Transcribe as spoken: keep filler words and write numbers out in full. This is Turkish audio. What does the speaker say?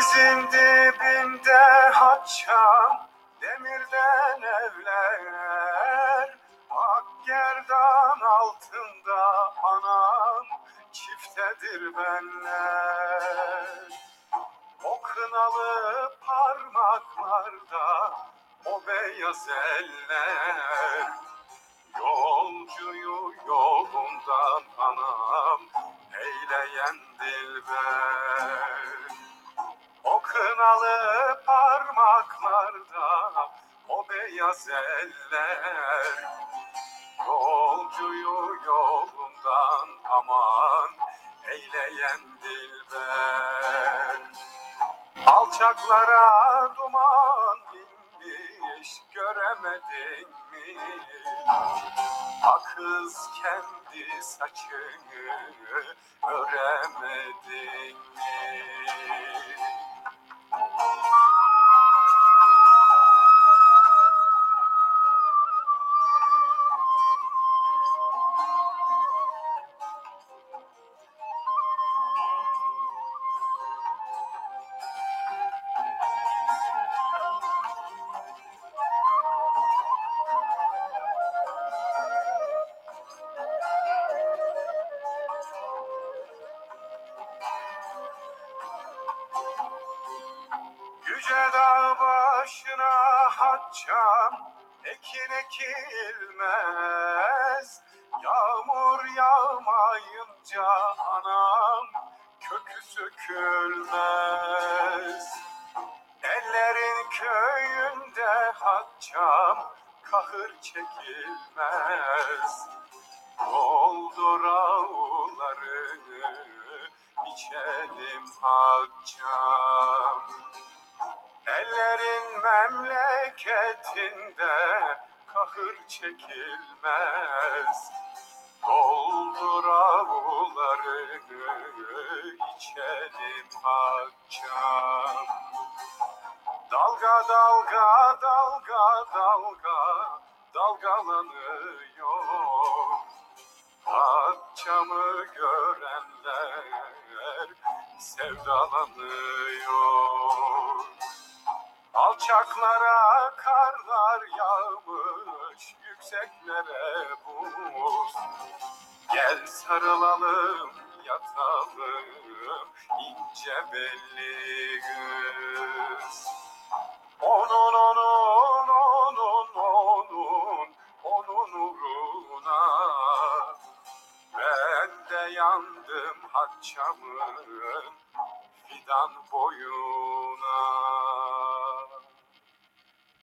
Denizin dibinde haçam, demirden evler, ak gerdan altında anam, çiftedir benler. O kınalı parmaklarda o beyaz eller, yolcuyu yolundan anam eyleyen dilber. O kınalı parmaklarda o beyaz eller, yolcuyu yolundan aman eyleyen dilber. Alçaklara duman inmiş göremedin mi? Akız kendi saçını öremedin mi? Yüce dağ başına haçam, ekin ekilmez. Yağmur yağmayınca anam, kökü sökülmez. Ellerin köyünde haçam, kahır çekilmez. Doldur avlarını, içelim haçam. Ellerin memleketinde kahır çekilmez. Doldur avlarını, içelim haçam. Dalga dalga dalga dalga dalgalanıyor. Haçamı görenler sevdalanıyor. Alçaklara karlar yağmış, yükseklere buz. Gel sarılalım, yatalım, ince belli güz. Onun onun onun onun onun uğruna ben de yandım haçamın fidan boyuna.